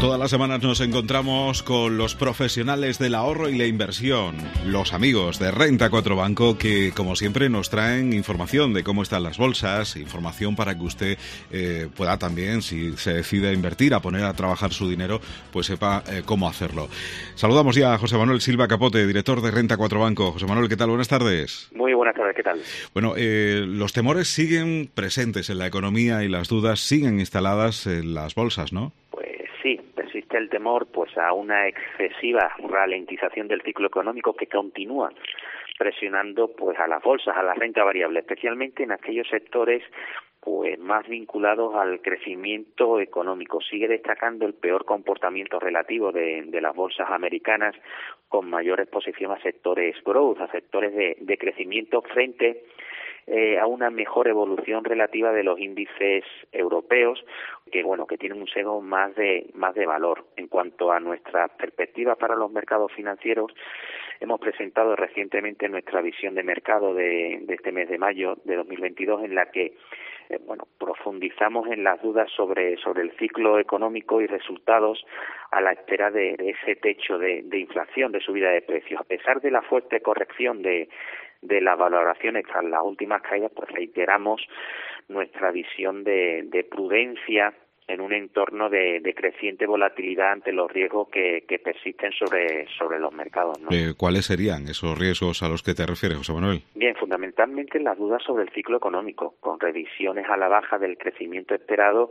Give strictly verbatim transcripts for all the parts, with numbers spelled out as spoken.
Todas las semanas nos encontramos con los profesionales del ahorro y la inversión, los amigos de Renta cuatro Banco, que como siempre nos traen información de cómo están las bolsas, información para que usted eh, pueda también, si se decide a invertir, a poner a trabajar su dinero, pues sepa eh, cómo hacerlo. Saludamos ya a José Manuel Silva Capote, director de Renta cuatro Banco. José Manuel, ¿qué tal? Buenas tardes. Muy buenas tardes, ¿qué tal? Bueno, eh, los temores siguen presentes en la economía y las dudas siguen instaladas en las bolsas, ¿no? Sí, persiste el temor pues a una excesiva ralentización del ciclo económico que continúa presionando pues a las bolsas, a la renta variable, especialmente en aquellos sectores pues más vinculados al crecimiento económico. Sigue destacando el peor comportamiento relativo de, de las bolsas americanas, con mayor exposición a sectores growth, a sectores de, de crecimiento frente Eh, a una mejor evolución relativa de los índices europeos, que bueno, que tienen un sesgo más de más de valor. En cuanto a nuestras perspectivas para los mercados financieros, hemos presentado recientemente nuestra visión de mercado de, de este mes de mayo de dos mil veintidós, en la que eh, bueno, profundizamos en las dudas sobre sobre el ciclo económico y resultados a la espera de, de ese techo de, de inflación, de subida de precios. A pesar de la fuerte corrección de de las valoraciones tras las últimas caídas, pues reiteramos nuestra visión de, de prudencia en un entorno de, de creciente volatilidad ante los riesgos que, que persisten sobre, sobre los mercados, ¿no? Eh, ¿Cuáles serían esos riesgos a los que te refieres, José Manuel? Bien, fundamentalmente las dudas sobre el ciclo económico, con revisiones a la baja del crecimiento esperado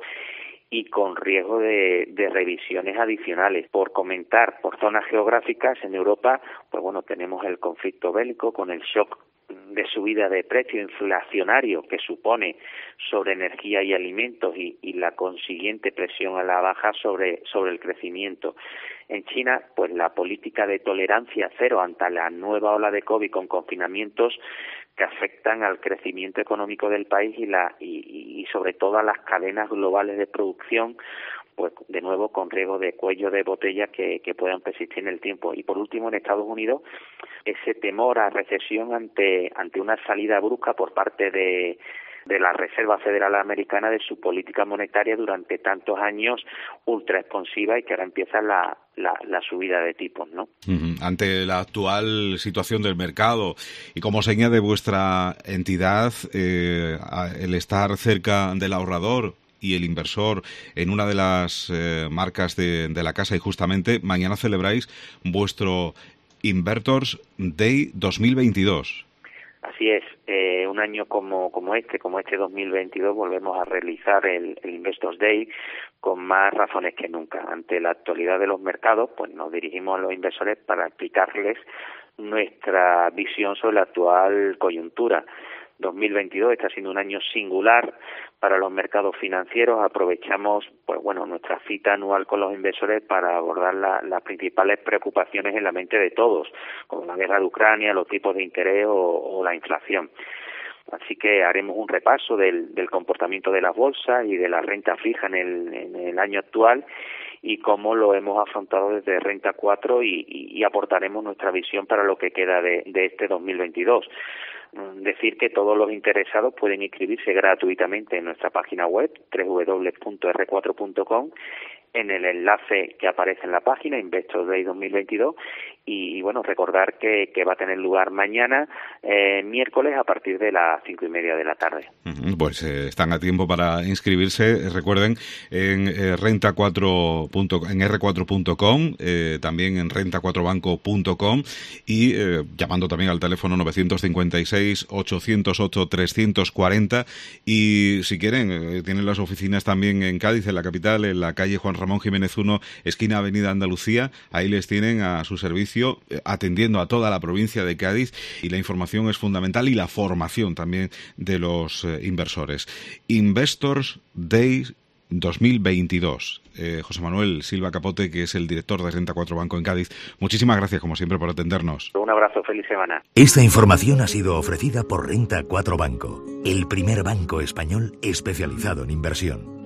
y con riesgo de, de revisiones adicionales. Por comentar, por zonas geográficas, en Europa, pues bueno, tenemos el conflicto bélico con el shock de subida de precio inflacionario que supone sobre energía y alimentos y, y la consiguiente presión a la baja sobre, sobre el crecimiento. En China, pues la política de tolerancia cero ante la nueva ola de COVID con confinamientos que afectan al crecimiento económico del país y, la, y, y sobre todo a las cadenas globales de producción, pues de nuevo con riesgo de cuello de botella que, que puedan persistir en el tiempo. Y por último, en Estados Unidos, ese temor a recesión ante ante una salida brusca por parte de de la Reserva Federal Americana de su política monetaria durante tantos años ultra expansiva y que ahora empieza la, la, la subida de tipos, ¿no? Uh-huh. Ante la actual situación del mercado y como seña de vuestra entidad, eh, el estar cerca del ahorrador y el inversor en una de las eh, marcas de, de la casa, y justamente mañana celebráis vuestro Investors Day dos mil veintidós. Así es, eh, un año como como este, como este dos mil veintidós, volvemos a realizar el, el Investors Day con más razones que nunca. Ante la actualidad de los mercados, pues nos dirigimos a los inversores para explicarles nuestra visión sobre la actual coyuntura. dos mil veintidós está siendo un año singular para los mercados financieros. Aprovechamos pues bueno nuestra cita anual con los inversores para abordar la, las principales preocupaciones en la mente de todos, como la guerra de Ucrania, los tipos de interés o, o la inflación. Así que haremos un repaso del, del comportamiento de las bolsas y de la renta fija en el, en el año actual y cómo lo hemos afrontado desde Renta cuatro y, y, y aportaremos nuestra visión para lo que queda de, de este dos mil veintidós. Decir que todos los interesados pueden inscribirse gratuitamente en nuestra página web doble u doble u doble u punto erre cuatro punto com en el enlace que aparece en la página Investors Day dos mil veintidós y, y bueno, recordar que, que va a tener lugar mañana eh, miércoles a partir de las cinco y media de la tarde. Pues eh, están a tiempo para inscribirse, recuerden, en eh, renta cuatro punto en erre cuatro punto com, eh, también en renta cuatro banco punto com y eh, llamando también al teléfono novecientos cincuenta y seis, ochocientos ocho, trescientos cuarenta y si quieren, eh, tienen las oficinas también en Cádiz, en la capital, en la calle Juan Ramón Jiménez uno, esquina Avenida Andalucía. Ahí les tienen a su servicio, eh, atendiendo a toda la provincia de Cádiz, y la información es fundamental y la formación también de los eh, inversores. Investors Day dos mil veintidós. Eh, José Manuel Silva Capote, que es el director de Renta cuatro Banco en Cádiz, muchísimas gracias, como siempre, por atendernos. Un abrazo, feliz semana. Esta información ha sido ofrecida por Renta cuatro Banco, el primer banco español especializado en inversión.